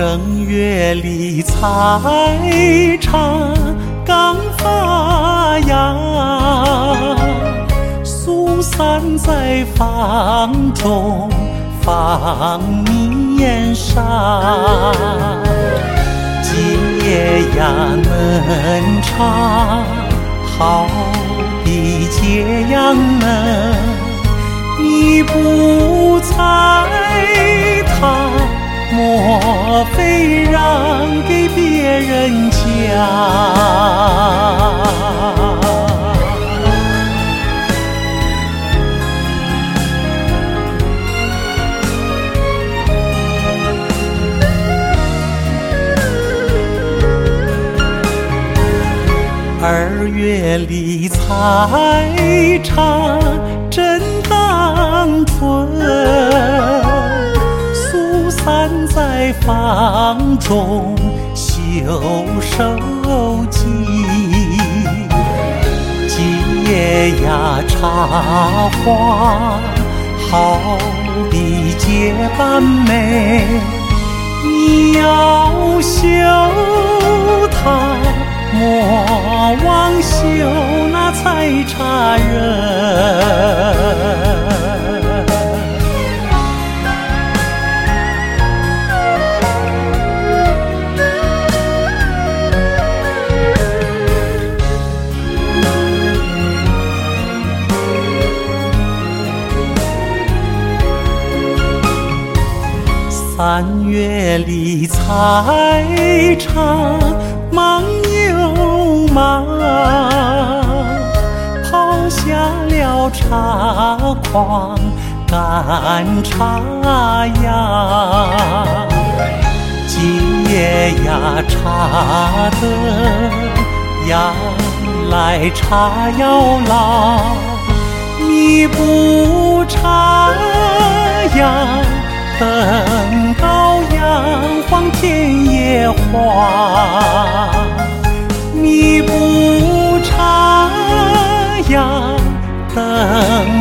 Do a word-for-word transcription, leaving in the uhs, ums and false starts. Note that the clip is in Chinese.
正月里菜场刚发芽，苏伞在房中放面纱。今夜呀嫩茶，好比揭阳嫩，你不猜它，莫非让给别人家？二月里菜场真当春，苏伞在房中绣手机。今夜呀茶花，好比结伴美，你要绣它，莫忘绣那采茶人。三月里菜场忙又忙，抛下了茶筐赶茶芽。今夜呀茶的呀来茶要老，你不茶呀等到阳黄田野花，你不茶呀等